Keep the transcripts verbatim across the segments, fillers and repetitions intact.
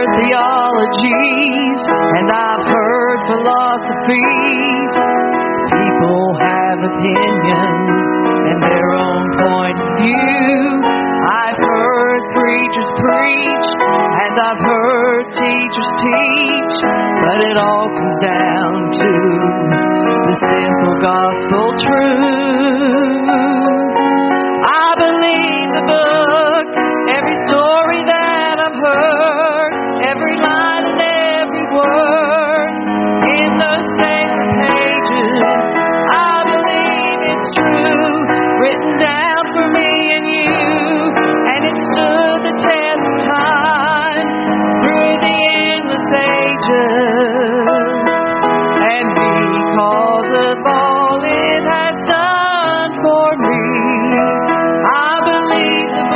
heard theologies, and I've heard philosophies. People have opinions and their own point of view. I've heard preachers preach, and I've heard teachers teach, but it all comes down to the simple gospel truth. I believe the book, every story that I've heard, every line and every word in those sacred pages. I believe it's true, written down for me and you, and it stood the test of time through the endless ages. And because of all it has done for me, I believe the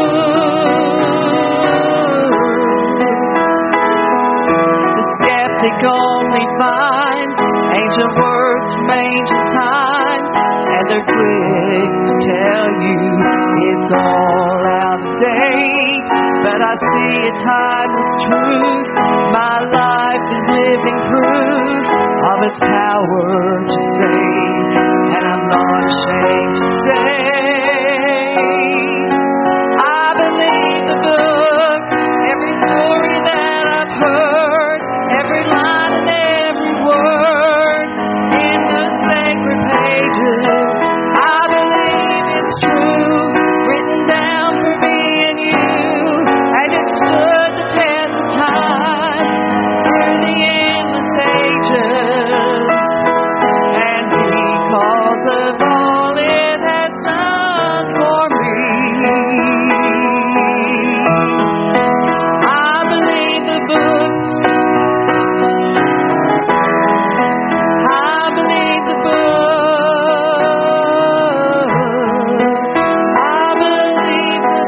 book. The skeptic only finds ancient words from ancient times, and they're quick to tell you it's all out of date. But I see a timeless truth. My life is living proof of its power to save, and I'm not ashamed to say I believe the book, every story that I've heard, every line and every word in the sacred pages. I believe it's true, written down for me and you, and it stood the test of time through the endless ages. And because of all it has done for me, I believe the book. I believe the book. I believe the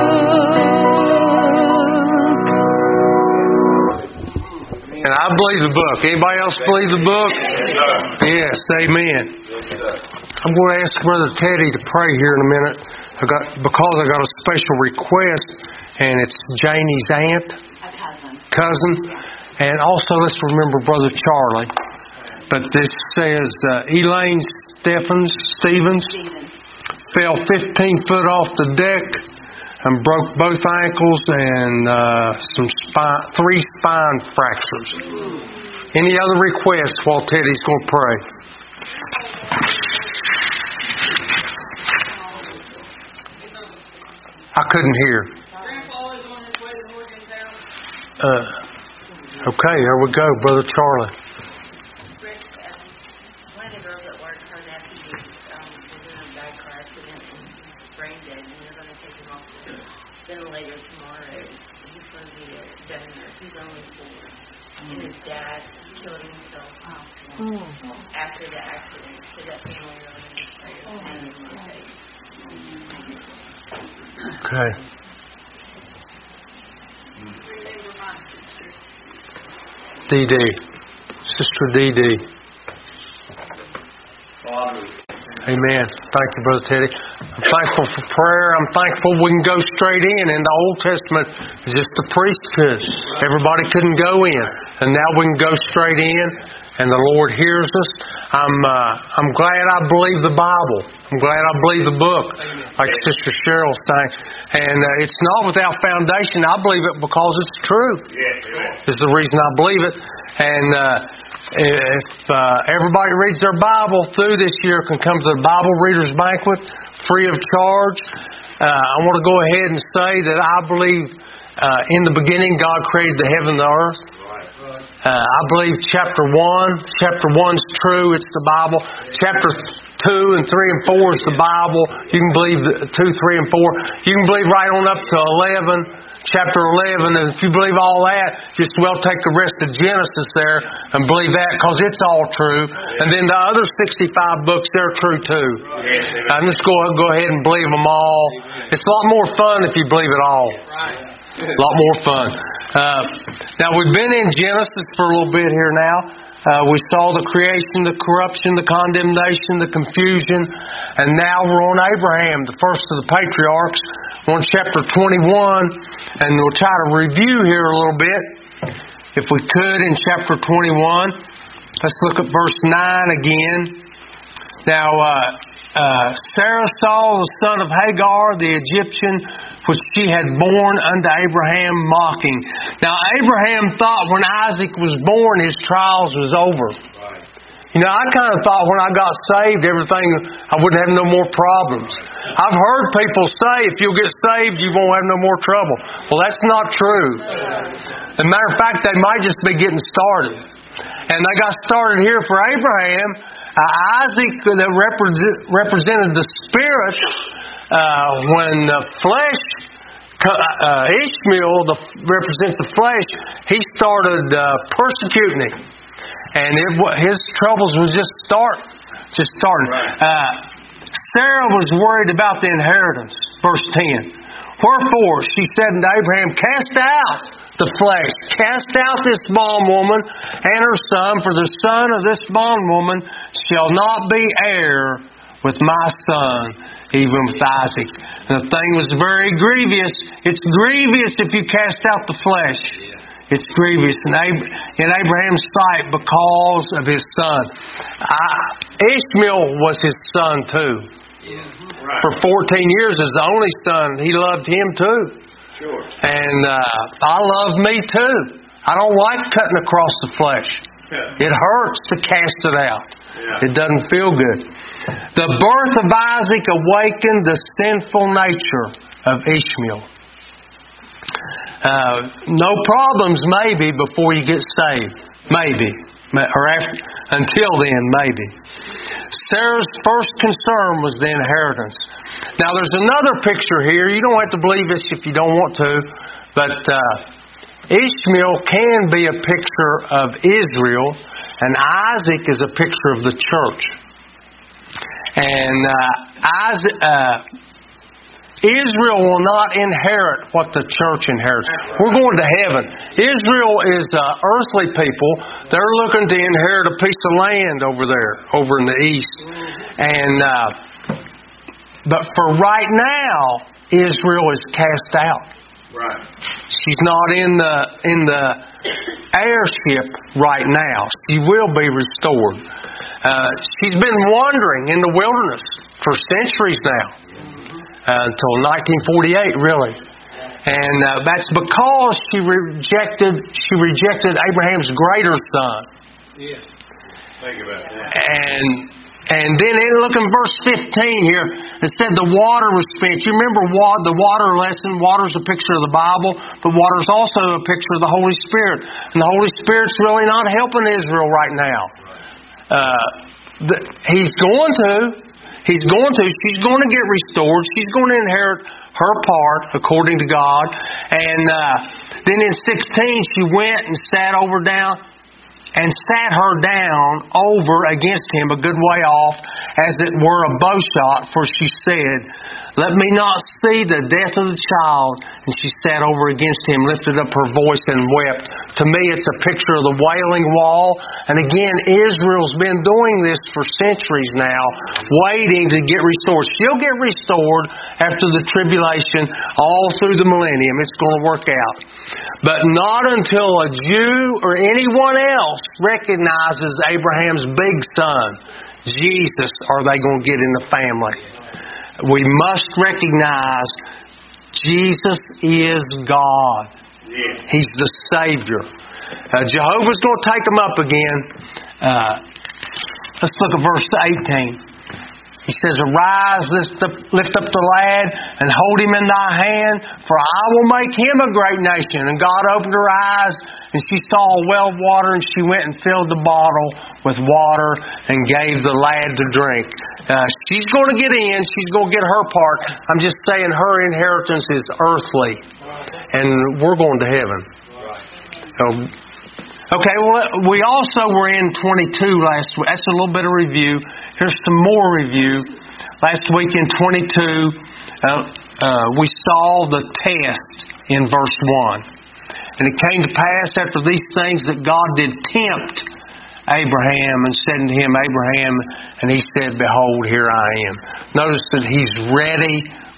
book. And I believe the book. Anybody else believe the book? Yes, amen. I'm going to ask Brother Teddy to pray here in a minute. I got because I got a special request, and it's Janie's aunt, A cousin. cousin, and also let's remember Brother Charlie. But this says uh, Elaine Stephens Stevens Stephen. fell fifteen foot off the deck and broke both ankles and uh, some spine, three spine fractures. Any other requests while Teddy's going to pray? I couldn't hear. Grandpa is on his way to Morgantown. Uh, okay, there we go, Brother Charlie. Rick, um, one of the girls at work, her nephew um, was in a bad car accident and he's brain dead, and they're going to take him off the ventilator tomorrow. He's going to be a donor. He's only four. And his dad killed himself um, after the accident. So that family really needs prayers and his faith. Okay. Dee Dee. Sister Dee Dee. Amen. Thank you, Brother Teddy. I'm thankful for prayer. I'm thankful we can go straight in. In the Old Testament, it's just the priest could. Everybody couldn't go in. And now we can go straight in, and the Lord hears us. I'm uh, I'm glad I believe the Bible. I'm glad I believe the book, like Sister Cheryl's saying. And uh, it's not without foundation. I believe it because it's true. Is the reason I believe it. And uh, if uh, everybody reads their Bible through this year, can come to the Bible Readers Banquet free of charge. Uh, I want to go ahead and say that I believe uh, in the beginning God created the heaven and the earth. Uh, I believe chapter one. Chapter one's true. It's the Bible. Chapter two and three and four is the Bible. You can believe the two, three, and four. You can believe right on up to eleven. Chapter eleven, and if you believe all that, just well take the rest of Genesis there and believe that, because it's all true. And then the other sixty-five books, they're true too. And just go go ahead and believe them all. It's a lot more fun if you believe it all. A lot more fun. Uh, now we've been in Genesis for a little bit here now. Uh, we saw the creation, the corruption, the condemnation, the confusion, and now we're on Abraham, the first of the patriarchs. We're in chapter twenty-one, and we'll try to review here a little bit, if we could, in chapter twenty-one. Let's look at verse nine again. Now, uh, uh, Sarah saw the son of Hagar, the Egyptian, which she had born unto Abraham, mocking. Now, Abraham thought when Isaac was born, his trials was over. Right. You know, I kind of thought when I got saved, everything, I wouldn't have no more problems. I've heard people say, if you'll get saved, you won't have no more trouble. Well, that's not true. As a matter of fact, they might just be getting started. And they got started here for Abraham. Uh, Isaac, that represent, represented the spirit, uh, when the flesh, uh, Ishmael the, represents the flesh, he started uh, persecuting him. And it, his troubles was just start, just starting. Uh, Sarah was worried about the inheritance. Verse ten. Wherefore she said unto Abraham, cast out the flesh, cast out this bondwoman and her son, for the son of this bondwoman shall not be heir with my son, even with Isaac. And the thing was very grievous. It's grievous if you cast out the flesh. It's grievous in Abraham's sight because of his son. Ishmael was his son too. Yeah. Right. For fourteen years as the only son, he loved him too. Sure. And uh, I love me too. I don't like cutting across the flesh. Yeah. It hurts to cast it out. Yeah. It doesn't feel good. The birth of Isaac awakened the sinful nature of Ishmael. Uh, no problems maybe before you get saved. Maybe. Or after, until then, maybe. Sarah's first concern was the inheritance. Now there's another picture here. You don't have to believe this if you don't want to. But uh, Ishmael can be a picture of Israel, and Isaac is a picture of the church. And uh, Isaac... Uh, Israel will not inherit what the church inherits. We're going to heaven. Israel is uh, earthly people. They're looking to inherit a piece of land over there, over in the east. And uh, but for right now, Israel is cast out. Right. She's not in the in the heirship right now. She will be restored. Uh, she's been wandering in the wilderness for centuries now. Uh, until nineteen forty-eight, really, and uh, that's because she rejected she rejected Abraham's greater son. Yes. Think about that. And and then in look in verse fifteen here, it said the water was spent. You remember what the water lesson? Water's a picture of the Bible, but water's also a picture of the Holy Spirit, and the Holy Spirit's really not helping Israel right now. Uh, the, he's going to. He's going to. She's going to get restored. She's going to inherit her part according to God. And uh, then in sixteen, she went and sat over down and sat her down over against him a good way off, as it were a bow shot. For she said, let me not see the death of the child. And she sat over against him, lifted up her voice and wept. To me, it's a picture of the Wailing Wall. And again, Israel's been doing this for centuries now, waiting to get restored. She'll get restored after the tribulation, all through the millennium. It's going to work out. But not until a Jew or anyone else recognizes Abraham's big son, Jesus, are they going to get in the family. We must recognize Jesus is God. He's the Savior. Uh, Jehovah's going to take them up again. Uh, let's look at verse eighteen. He says, arise, lift up, lift up the lad, and hold him in thy hand, for I will make him a great nation. And God opened her eyes, and she saw a well of water, and she went and filled the bottle with water and gave the lad to drink. Uh, she's going to get in. She's going to get her part. I'm just saying her inheritance is earthly, and we're going to heaven. So, okay, well, we also were in twenty-two last week. That's a little bit of review. Here's some more review. Last week in twenty-two, uh, uh, we saw the test in verse one. And it came to pass after these things that God did tempt Abraham and said unto him, Abraham, and he said, behold, here I am. Notice that he's ready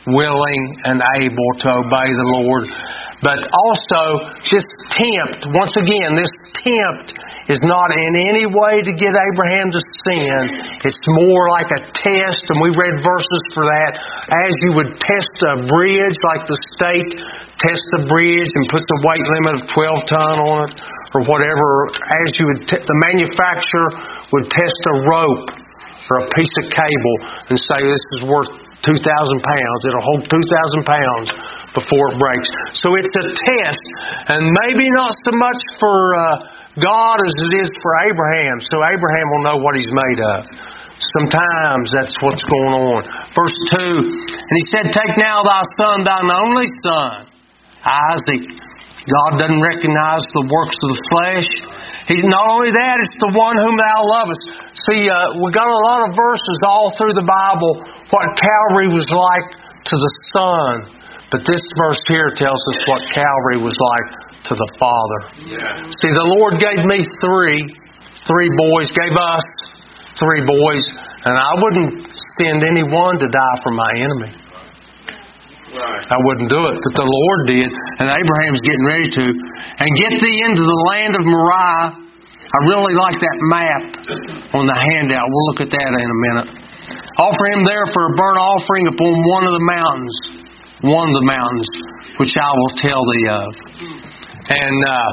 willing and able to obey the Lord. But also, this tempt, once again, this tempt is not in any way to get Abraham to sin. It's more like a test, and we read verses for that. As you would test a bridge, like the state tests the bridge and puts a weight limit of twelve ton on it, or whatever. As you would, t- the manufacturer would test a rope or a piece of cable and say this is worth two thousand pounds. It'll hold two thousand pounds before it breaks. So it's a test, and maybe not so much for uh, God as it is for Abraham. So Abraham will know what he's made of. Sometimes that's what's going on. Verse two, and he said, "Take now thy son, thine only son, Isaac." God doesn't recognize the works of the flesh. He's not only that, it's the one whom thou lovest. See, uh, we got a lot of verses all through the Bible what Calvary was like to the Son. But this verse here tells us what Calvary was like to the Father. Yeah. See, the Lord gave me three, three boys, gave us three boys, and I wouldn't send any one to die for my enemy. Right. I wouldn't do it, but the Lord did, and Abraham's getting ready to. And get thee into the land of Moriah. I really like that map on the handout. We'll look at that in a minute. Offer him there for a burnt offering upon one of the mountains, one of the mountains, which I will tell thee of. And uh,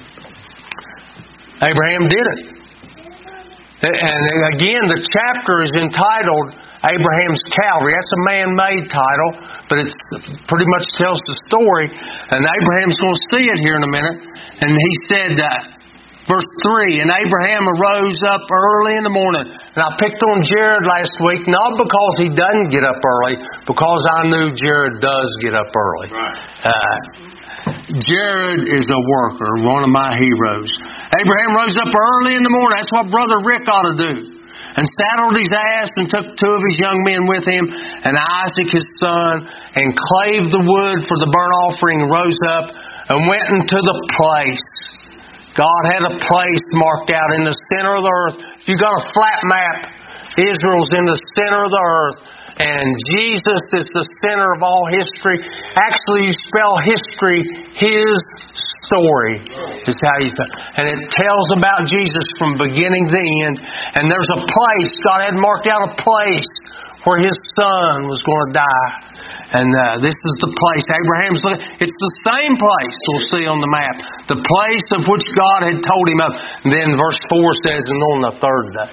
Abraham did it. And again, the chapter is entitled Abraham's Calvary. That's a man-made title, but it pretty much tells the story. And Abraham's going to see it here in a minute. And he said, uh, verse three, and Abraham arose up early in the morning. And I picked on Jared last week, not because he doesn't get up early, because I knew Jared does get up early. Right. Uh, Jared is a worker, one of my heroes. Abraham rose up early in the morning. That's what Brother Rick ought to do. And saddled his ass and took two of his young men with him, and Isaac his son, and clave the wood for the burnt offering, and rose up and went into the place. God had a place marked out in the center of the earth. If you got a flat map, Israel's in the center of the earth, and Jesus is the center of all history. Actually, you spell history, His story is how you say. And it tells about Jesus from beginning to end. And there's a place, God had marked out a place where His Son was going to die. And uh, this is the place. Abraham's looking. It's the same place we'll see on the map. The place of which God had told him of. And then verse four says, and on the third day.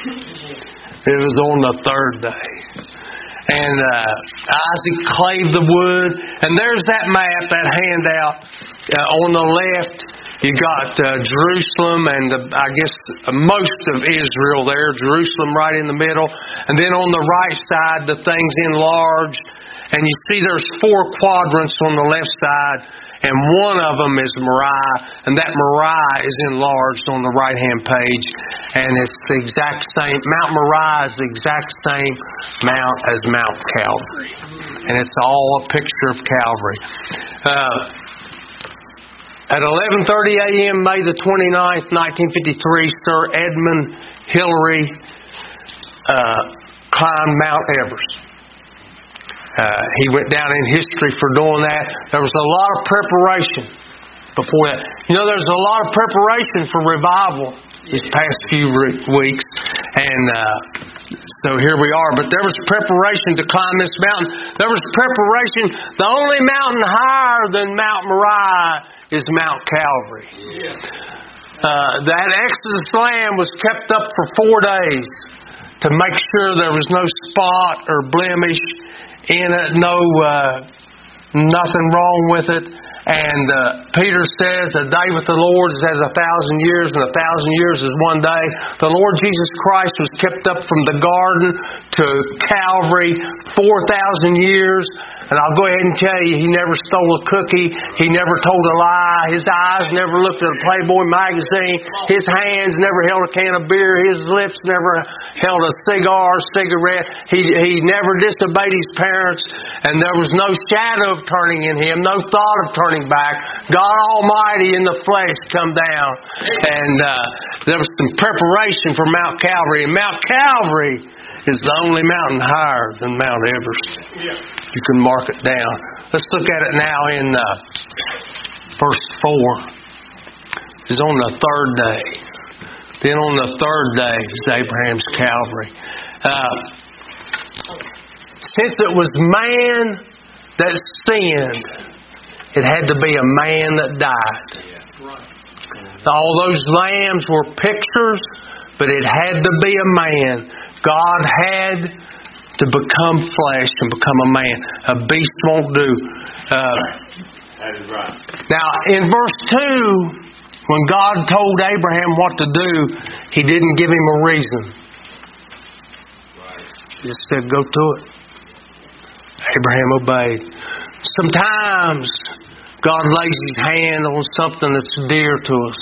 It was on the third day. And uh, Isaac clave the wood. And there's that map, that handout. Uh, on the left, you got uh, Jerusalem and the, I guess uh, most of Israel there. Jerusalem right in the middle. And then on the right side, the thing's enlarged. And you see there's four quadrants on the left side. And one of them is Moriah. And that Moriah is enlarged on the right-hand page. And it's the exact same. Mount Moriah is the exact same mount as Mount Calvary. And it's all a picture of Calvary. Uh, At eleven thirty a.m., May the twenty-ninth, nineteen fifty-three, Sir Edmund Hillary uh, climbed Mount Everest. Uh, he went down in history for doing that. There was a lot of preparation before that. You know, there's a lot of preparation for revival these past few weeks. And uh, so here we are. But there was preparation to climb this mountain. There was preparation. The only mountain higher than Mount Moriah is Mount Calvary. Uh, that Exodus land was kept up for four days to make sure there was no spot or blemish in it, no uh, nothing wrong with it. And uh, Peter says, a day with the Lord is as a thousand years, and a thousand years is one day. The Lord Jesus Christ was kept up from the garden to Calvary four thousand years. And I'll go ahead and tell you, He never stole a cookie. He never told a lie. His eyes never looked at a Playboy magazine. His hands never held a can of beer. His lips never held a cigar or cigarette. He, he never disobeyed His parents. And there was no shadow of turning in Him, no thought of turning back. God Almighty in the flesh come down. And uh, there was some preparation for Mount Calvary. And Mount Calvary is the only mountain higher than Mount Everest. You can mark it down. Let's look at it now in uh, verse four. It's on the third day. Then on the third day is Abraham's Calvary. Uh, since it was man that sinned, it had to be a man that died. All those lambs were pictures, but it had to be a man. God had to become flesh and become a man. A beast won't do. Uh, That is right. now, in verse two, when God told Abraham what to do, He didn't give him a reason. He just said, go to it. Abraham obeyed. Sometimes God lays His hand on something that's dear to us.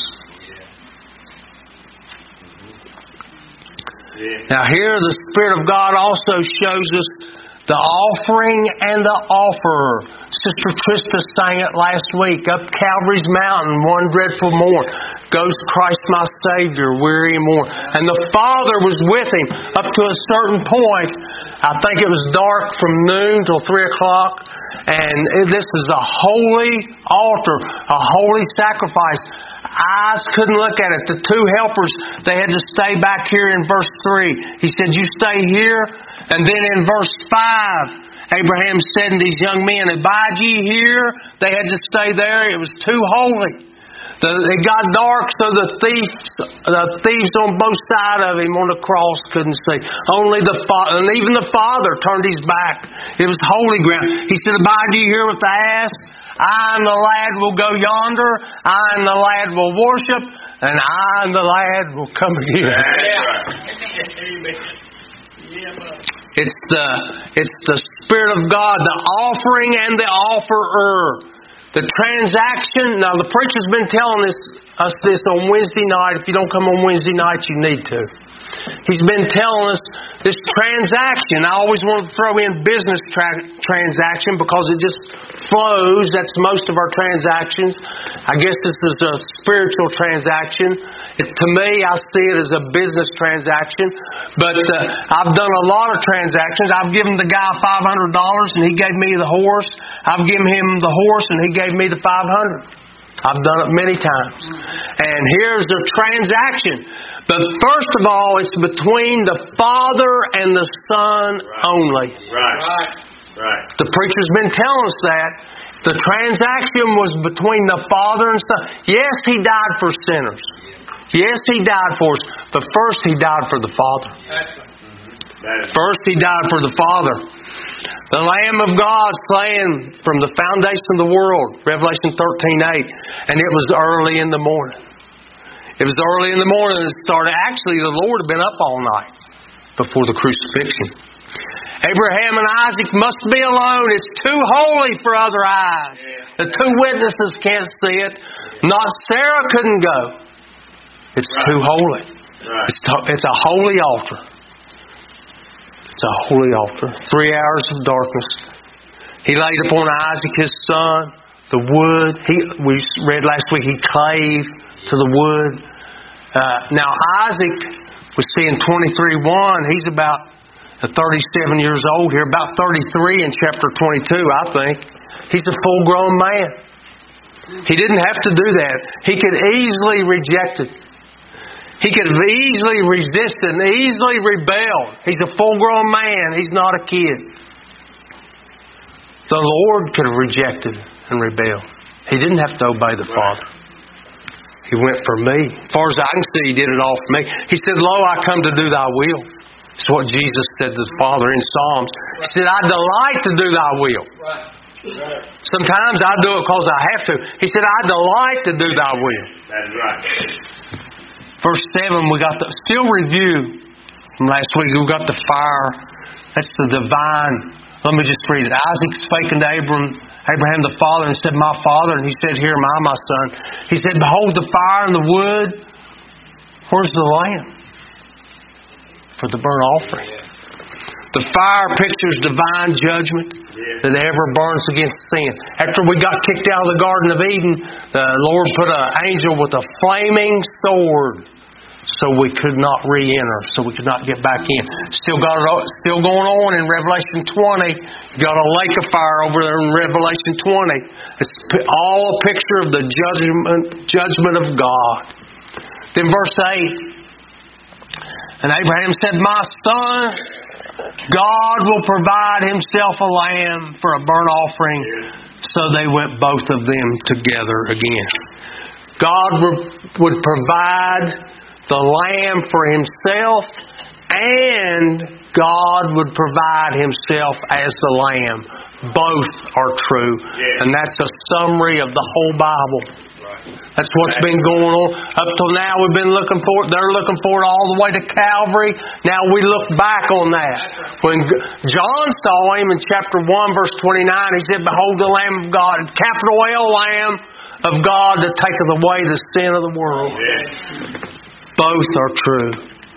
Now here the Spirit of God also shows us the offering and the offerer. Sister Trista sang it last week. Up Calvary's mountain, one dreadful morn, goes Christ my Savior, weary and worn. And the Father was with Him up to a certain point. I think it was dark from noon till three o'clock. And this is a holy altar, a holy sacrifice. Eyes couldn't look at it. The two helpers, they had to stay back here in verse three. He said, you stay here. And then in verse five, Abraham said to these young men, abide ye here. They had to stay there. It was too holy. The, it got dark, so the thieves, the thieves on both sides of him on the cross couldn't see. Only the Father, and even the Father turned his back. It was holy ground. He said, abide ye here with the ass. I and the lad will go yonder. I and the lad will worship. And I and the lad will come again. It's the, it's the Spirit of God, the offering and the offerer. The transaction, now the preacher's been telling us, us this on Wednesday night. If you don't come on Wednesday night, you need to. He's been telling us this transaction. I always want to throw in business tra- transaction because it just flows. That's most of our transactions. I guess this is a spiritual transaction. It, to me, I see it as a business transaction. But uh, I've done a lot of transactions. I've given the guy five hundred dollars and he gave me the horse. I've given him the horse and he gave me the five hundred dollars. I've done it many times. And here's the transaction. But first of all, it's between the Father and the Son only. Right. Right. Right. The preacher's been telling us that. The transaction was between the Father and Son. Yes, He died for sinners. Yes, He died for us. But first He died for the Father. First He died for the Father. The Lamb of God slain from the foundation of the world. Revelation thirteen eight. And it was early in the morning. It was early in the morning it started. Actually, the Lord had been up all night before the crucifixion. Abraham and Isaac must be alone. It's too holy for other eyes. The two witnesses can't see it. Not Sarah couldn't go. It's too holy. It's, to, it's a holy altar. It's a holy altar. Three hours of darkness. He laid upon Isaac his son the wood. He, we read last week he clave to the wood. Uh, now Isaac was seeing twenty-three one. He's about thirty-seven years old here. About thirty-three in chapter twenty-two, I think. He's a full-grown man. He didn't have to do that. He could easily reject it. He could have easily resisted and easily rebelled. He's a full-grown man. He's not a kid. The Lord could have rejected and rebelled. He didn't have to obey the Father. He went for me. As far as I can see, He did it all for me. He said, lo, I come to do thy will. It's what Jesus said to the Father in Psalms. He said, I delight to do thy will. Sometimes I do it because I have to. He said, I delight to do thy will. That's right. Verse seven, we got the still review from last week. We got the fire. That's the divine. Let me just read it. Isaac spake unto Abraham, Abraham the father, and said, my father. And he said, here am I, my son. He said, behold the fire and the wood. Where's the lamb? For the burnt offering. The fire pictures divine judgment that ever burns against sin. After we got kicked out of the Garden of Eden, the Lord put an angel with a flaming sword so we could not re-enter, so we could not get back in. Still got it, still going on in Revelation twenty. You got a lake of fire over there in Revelation twenty. It's all a picture of the judgment, judgment of God. Then verse eight. And Abraham said, "My son, God will provide Himself a lamb for a burnt offering." So they went both of them together again. God would provide the lamb for Himself, and God would provide Himself as the lamb. Both are true. And that's a summary of the whole Bible. That's what's been going on. Up till now we've been looking for it. They're looking for it all the way to Calvary. Now we look back on that. When John saw Him in chapter one verse twenty-nine, he said, "Behold the Lamb of God," capital L, Lamb of God that taketh away the sin of the world. Both are true.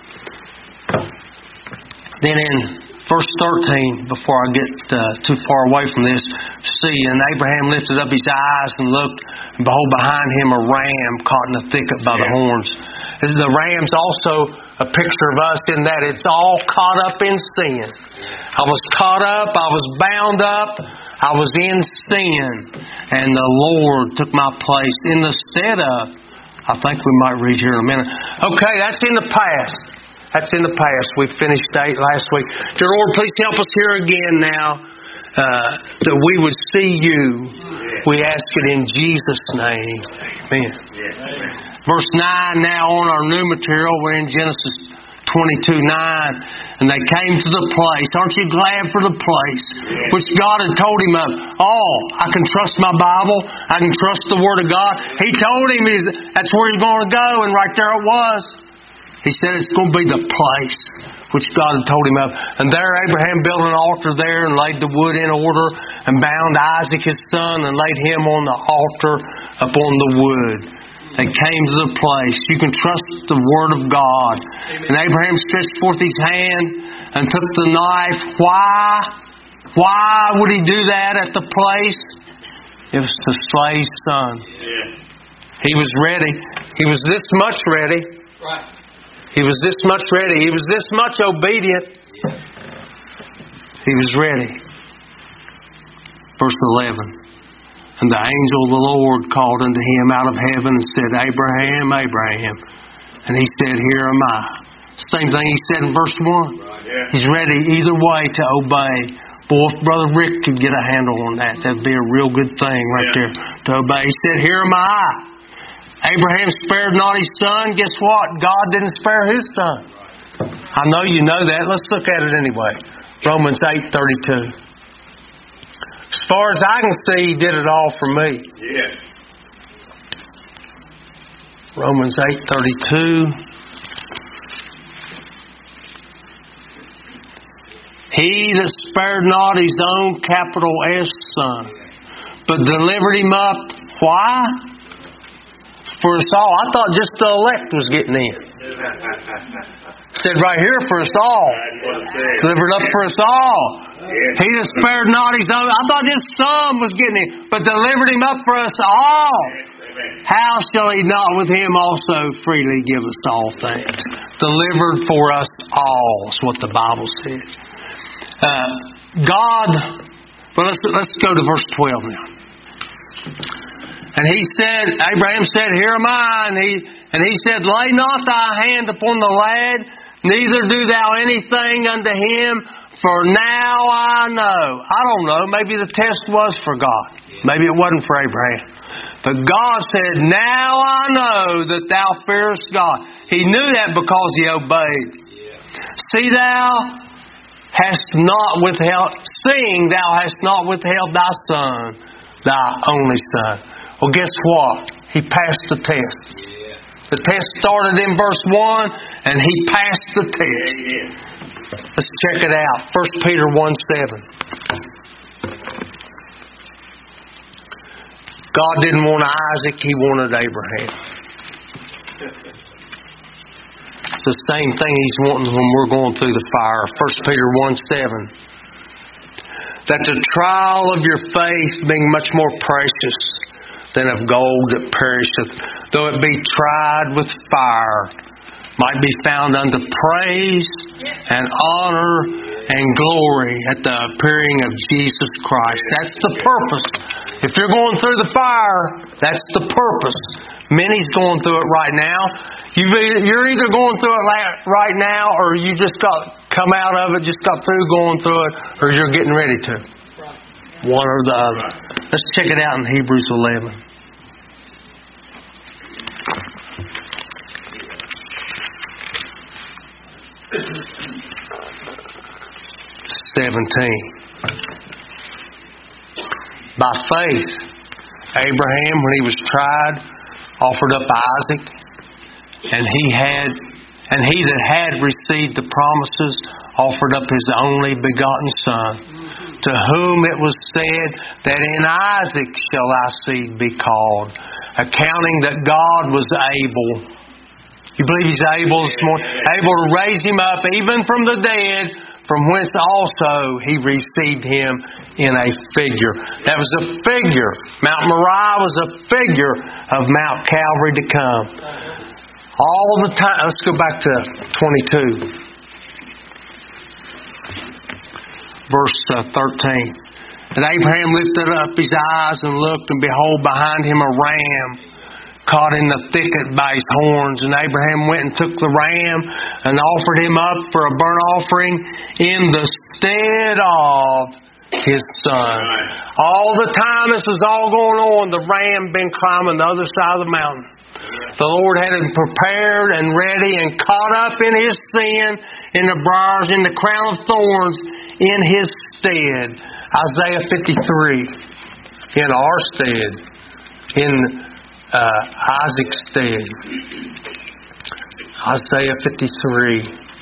Then in verse thirteen, before I get uh, too far away from this, see, and Abraham lifted up his eyes and looked, and behold, behind him a ram caught in the thicket by the horns. The ram's also a picture of us in that it's all caught up in sin. I was caught up, I was bound up, I was in sin, and the Lord took my place in the stead of. I think we might read here in a minute. Okay, that's in the past. That's in the past. We finished eight last week. Dear Lord, please help us here again now, uh, that we would see You. We ask it in Jesus' name. Amen. Verse nine now on our new material. We're in Genesis twenty-two nine. And they came to the place. Aren't you glad for the place which God had told him of? Oh, I can trust my Bible. I can trust the Word of God. He told him that's where he's going to go, and right there it was. He said it's going to be the place which God had told him of. And there Abraham built an altar there and laid the wood in order and bound Isaac his son and laid him on the altar upon the wood. They came to the place. You can trust the Word of God. Amen. And Abraham stretched forth his hand and took the knife. Why? Why would he do that at the place? It was to slay his son. Yeah. He was ready. He was this much ready. Right. He was this much ready. He was this much obedient. Yeah. He was ready. Verse eleven. And the angel of the Lord called unto him out of heaven and said, Abraham, Abraham. And he said, Here am I. Same thing he said in verse one. Right, yeah. He's ready either way to obey. Boy, if Brother Rick could get a handle on that, that'd be a real good thing right yeah. there to obey. He said, Here am I. Abraham spared not his son. Guess what? God didn't spare his son. I know you know that. Let's look at it anyway. Romans eight thirty-two. As far as I can see, He did it all for me. Yeah. Romans eight thirty-two. He that spared not his own capital S son, but delivered him up. Why? For us all. I thought just the elect was getting in. It said right here, for us all. Delivered up for us all. He that spared not his own. I thought his son was getting in, but delivered him up for us all. How shall He not with Him also freely give us all things? Delivered for us all is what the Bible says. Uh, God, well, let's, let's go to verse twelve now. And he said, Abraham said, Here am I. And he, and he said, Lay not thy hand upon the lad, neither do thou anything unto him. For now I know. I don't know. Maybe the test was for God. Maybe it wasn't for Abraham. But God said, Now I know that thou fearest God. He knew that because he obeyed. See thou hast not withheld, seeing thou hast not withheld thy son, thy only son. Well, guess what? He passed the test. The test started in verse one, and he passed the test. Let's check it out. First Peter one seven. God didn't want Isaac, He wanted Abraham. It's the same thing He's wanting when we're going through the fire. First Peter one seven. That the trial of your faith being much more precious than of gold that perisheth, though it be tried with fire, might be found unto praise and honor and glory at the appearing of Jesus Christ. That's the purpose. If you're going through the fire, that's the purpose. Many's going through it right now. You're either going through it right now, or you just got come out of it, just got through going through it, or you're getting ready to. One or the other. Let's check it out in Hebrews eleven. seventeen. By faith, Abraham, when he was tried, offered up Isaac, and he had, and he that had received the promises offered up his only begotten Son, to whom it was said that in Isaac shall thy seed be called, accounting that God was able. You believe He's able this morning? Able to raise him up even from the dead, from whence also He received him in a figure. That was a figure. Mount Moriah was a figure of Mount Calvary to come. All the time. Let's go back to twenty-two. Verse uh, thirteen. And Abraham lifted up his eyes and looked, and behold, behind him a ram caught in the thicket by his horns. And Abraham went and took the ram and offered him up for a burnt offering in the stead of his son. All the time this was all going on, the ram been climbing the other side of the mountain. The Lord had him prepared and ready and caught up in his sin, in the briars, in the crown of thorns, in his stead. Isaiah fifty-three. In our stead. In uh, Isaac's stead. Isaiah fifty-three.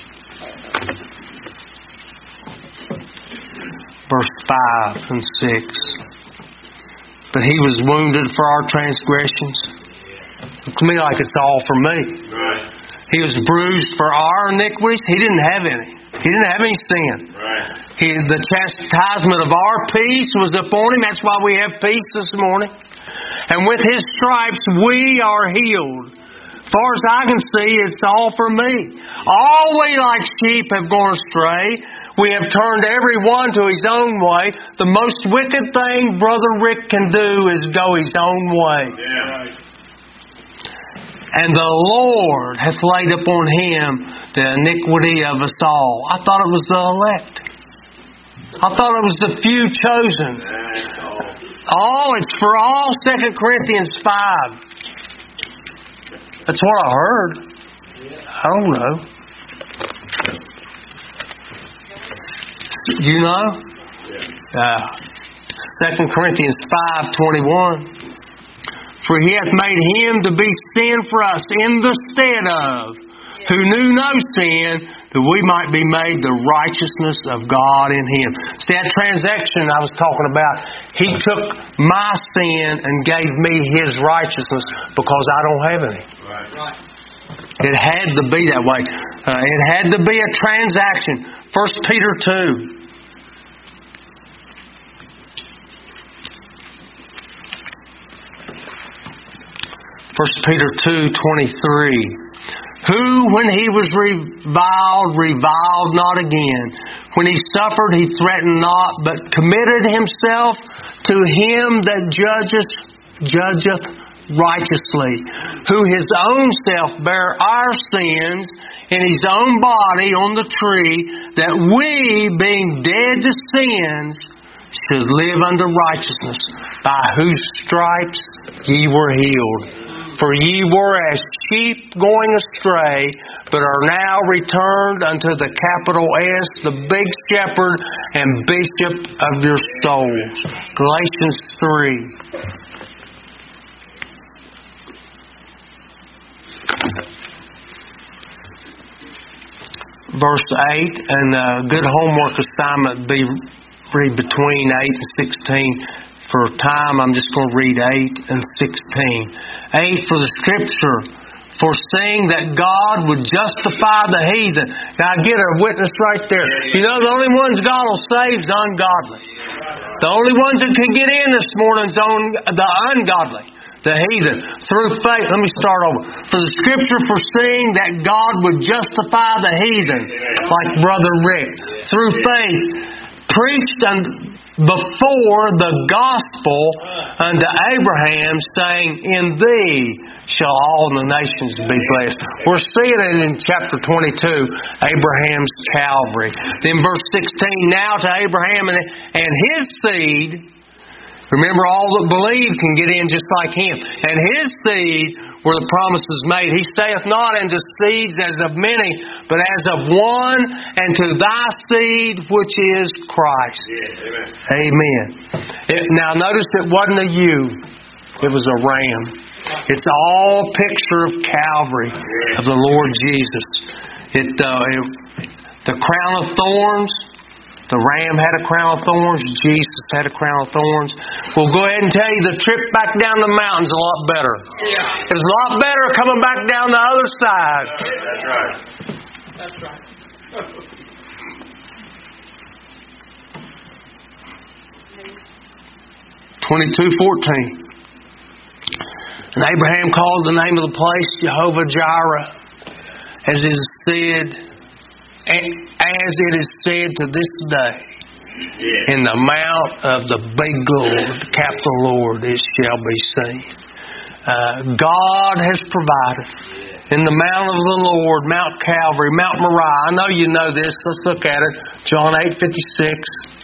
Verse five and six. But He was wounded for our transgressions. Looks to me like it's all for me. Right. He was bruised for our iniquities. He didn't have any. He didn't have any sin. Right. He, the chastisement of our peace was upon Him. That's why we have peace this morning. And with His stripes we are healed. As far as I can see, it's all for me. All we like sheep have gone astray. We have turned every one to his own way. The most wicked thing Brother Rick can do is go his own way. Yeah. And the Lord hath laid upon Him the iniquity of us all. I thought it was the elect. I thought it was the few chosen. Oh, it's for all. Second Corinthians five. That's what I heard. I don't know. You know? Uh, Second Corinthians five twenty-one. For He hath made Him to be sin for us in the stead of, who knew no sin, that we might be made the righteousness of God in Him. See, that transaction I was talking about, He took my sin and gave me His righteousness because I don't have any. Right. It had to be that way. Uh, it had to be a transaction. First Peter two. First Peter two twenty-three. Who, when He was reviled, reviled not again. When He suffered, He threatened not, but committed Himself to Him that judgeth, judgeth righteously. Who His own self bare our sins in His own body on the tree, that we, being dead to sins, should live unto righteousness, by whose stripes ye were healed. For ye were as sheep going astray, but are now returned unto the capital S, the big shepherd and bishop of your souls. Galatians three. Verse eight, and a good homework assignment be read between eight and sixteen. For time, I'm just going to read eight and sixteen. eight, for the Scripture, foreseeing that God would justify the heathen. Now, I get a witness right there. You know, the only ones God will save is ungodly. The only ones that can get in this morning is the ungodly. the heathen. Through faith, let me start over. For the Scripture foreseeing that God would justify the heathen, like Brother Rick, through faith, preached unto before the gospel unto Abraham, saying, In thee shall all the nations be blessed. We're seeing it in chapter twenty-two, Abraham's Calvary. Then verse sixteen, now to Abraham and, and his seed. Remember, all that believe can get in just like him. And his seed were the promises made. He saith not unto seeds as of many, but as of one, and to thy seed which is Christ. Yeah, amen. Amen. It, now notice it wasn't a ewe. It was a ram. It's all picture of Calvary, of the Lord Jesus. It, uh, it the crown of thorns. The ram had a crown of thorns. Jesus had a crown of thorns. We'll go ahead and tell you the trip back down the mountain's a lot better. Yeah. It's a lot better coming back down the other side. That's right. That's right. twenty-two fourteen. And Abraham called the name of the place Jehovah Jireh, as it is said, as it is said to this day, Yeah. in the mount of the big Lord, capital Lord, it shall be seen. Uh, God has provided. In the mount of the Lord, Mount Calvary, Mount Moriah. I know you know this. Let's look at it. John eight fifty-six.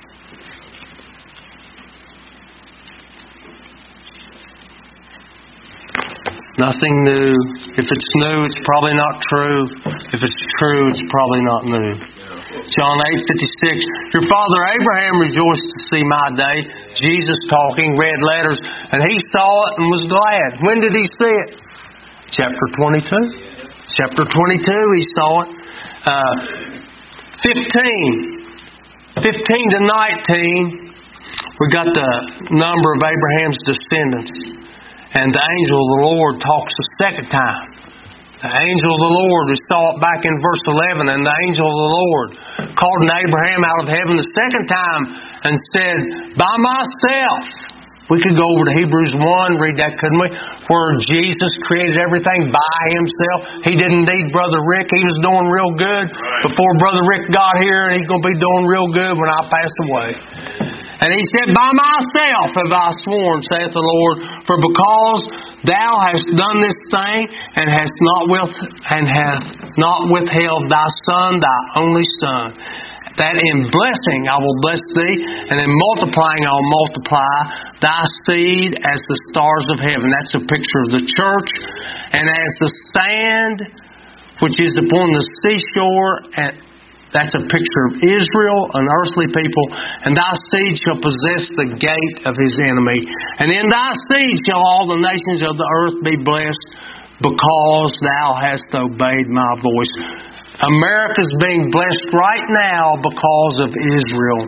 Nothing new. If it's new, it's probably not true. If it's true, it's probably not new. John eight fifty-six. Your father Abraham rejoiced to see my day. Jesus talking, read letters, and he saw it and was glad. When did he see it? Chapter twenty-two. Chapter twenty-two, he saw it. Uh, fifteen. fifteen to nineteen, we got the number of Abraham's descendants. And the angel of the Lord talks a second time. The angel of the Lord, we saw it back in verse eleven, and the angel of the Lord called Abraham out of heaven the second time and said, by myself. We could go over to Hebrews one, read that, couldn't we? Where Jesus created everything by himself. He didn't need Brother Rick. He was doing real good before Brother Rick got here, and he's going to be doing real good when I pass away. And he said, by myself have I sworn, saith the Lord, for because thou hast done this thing, and hast not with and hath not withheld thy son, thy only son, that in blessing I will bless thee, and in multiplying I will multiply thy seed as the stars of heaven. That's a picture of the church. And as the sand which is upon the seashore, and that's a picture of Israel, an earthly people. And thy seed shall possess the gate of his enemy. And in thy seed shall all the nations of the earth be blessed, because thou hast obeyed my voice. America's being blessed right now because of Israel.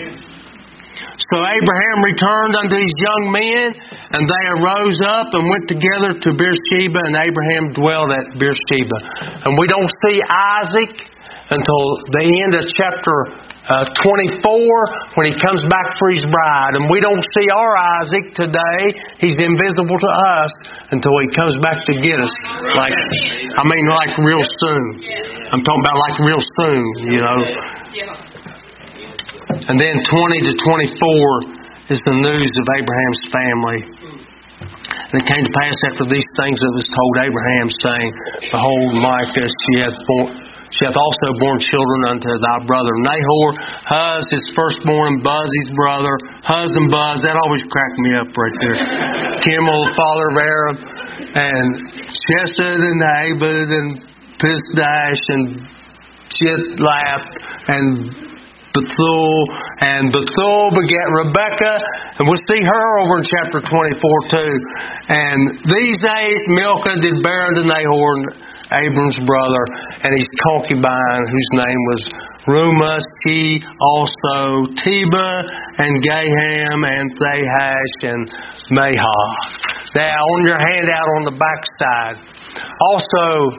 So Abraham returned unto his young men, and they arose up and went together to Beersheba, and Abraham dwelled at Beersheba. And we don't see Isaac until the end of chapter uh, twenty-four, when he comes back for his bride. And we don't see our Isaac today. He's invisible to us until he comes back to get us. Like, I mean, like real soon. I'm talking about like real soon, you know. And then twenty to twenty-four is the news of Abraham's family. And it came to pass after these things that was told Abraham, saying, behold, Micah, she hath born, she hath also borne children unto thy brother Nahor, Huz his firstborn, and Buz his brother. Huz and Buz, that always cracked me up right there. Kimmel, the father of Arab, and Chesed and Abed, and Pisdash, and Jithlap, and Bethuel, and Bethuel begat Rebekah, and we'll see her over in chapter twenty-four too. And these eight, Milcah did bear unto Nahor, Abram's brother, and his concubine, whose name was Reumah, he also Teba, and Gaham, and Thahash, and Mahah. Now, on your handout on the back side. Also,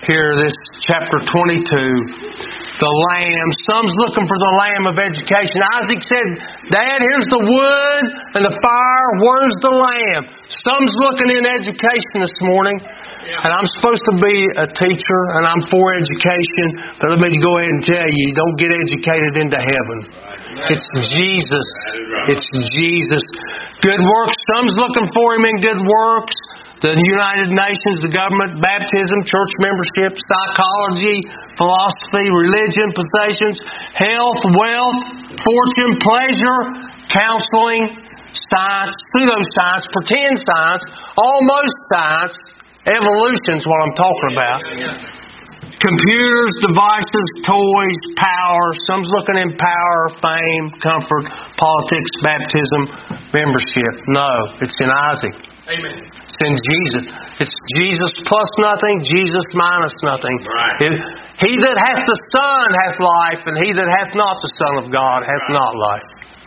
here, this chapter twenty-two. The lamb. Some's looking for the lamb of education. Isaac said, Dad, here's the wood and the fire. Where's the lamb? Some's looking in education this morning. And I'm supposed to be a teacher, and I'm for education. But let me go ahead and tell you, don't get educated into heaven. It's Jesus. It's Jesus. Good works. Some's looking for Him in good works. The United Nations, the government, baptism, church membership, psychology, philosophy, religion, possessions, health, wealth, fortune, pleasure, counseling, science, pseudoscience, pretend science, almost science, evolution is what I'm talking about. Computers, devices, toys, power. Some's looking in power, fame, comfort, politics, baptism, membership. No, it's in Isaac. Amen. In Jesus. It's Jesus plus nothing, Jesus minus nothing. Right. It, he that hath the Son hath life, and he that hath not the Son of God hath Right. not life.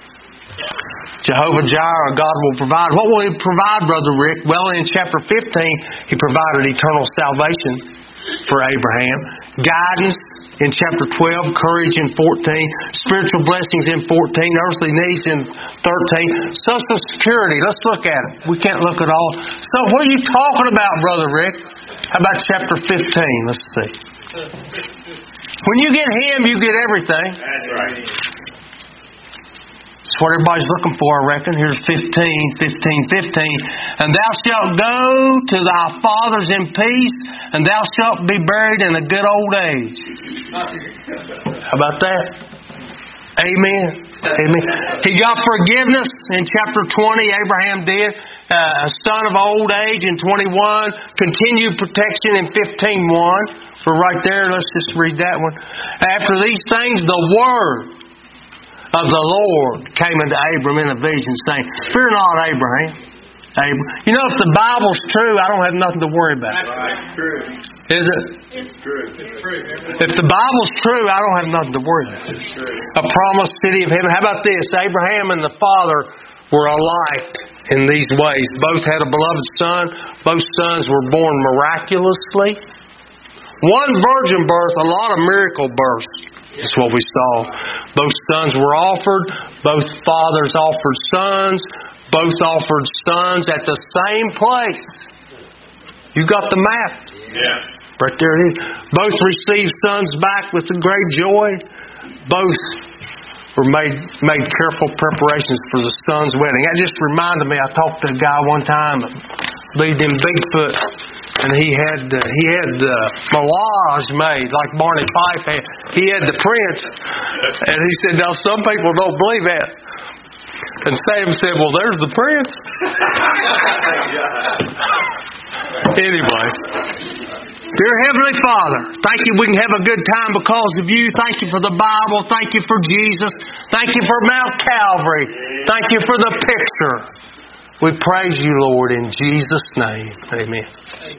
Jehovah Jireh, God will provide. What will He provide, Brother Rick? Well, in chapter fifteen, He provided eternal salvation for Abraham. Guidance in chapter twelve, courage in fourteen, spiritual blessings in fourteen, earthly needs in thirteen, social security. Let's look at it. We can't look at all. So what are you talking about, Brother Rick? How about chapter fifteen? Let's see. When you get Him, you get everything. That's right. That's what everybody's looking for, I reckon. Here's fifteen, fifteen, fifteen. And thou shalt go to thy fathers in peace, and thou shalt be buried in a good old age. How about that? Amen. Amen. He got forgiveness in chapter twenty. Abraham did. Uh, a son of old age in twenty-one. Continued protection in fifteen one. We're right there. Let's just read that one. After these things, the word of the Lord came unto Abram in a vision, saying, Fear not, Abraham. Abram. You know, if the Bible's true, I don't have nothing to worry about. Right. True. Is it? It's true. It's true. If the Bible's true, I don't have nothing to worry about. It's true. A promised city of heaven. How about this? Abraham and the father were alike in these ways. Both had a beloved son. Both sons were born miraculously. One virgin birth, a lot of miracle births. That's what we saw. Both sons were offered. Both fathers offered sons. Both offered sons at the same place. You got the map. Yeah. Right there it is. Both received sons back with a great joy. Both were made made careful preparations for the son's wedding. That just reminded me, I talked to a guy one time that believed in Bigfoot. And he had uh, he had the uh, Mirage made like Barney Fife had. He had the prince, and he said, "Now some people don't believe that." And Sam said, "Well, there's the prince." Anyway, dear Heavenly Father, thank you. We can have a good time because of you. Thank you for the Bible. Thank you for Jesus. Thank you for Mount Calvary. Thank you for the picture. We praise you, Lord, in Jesus' name. Amen.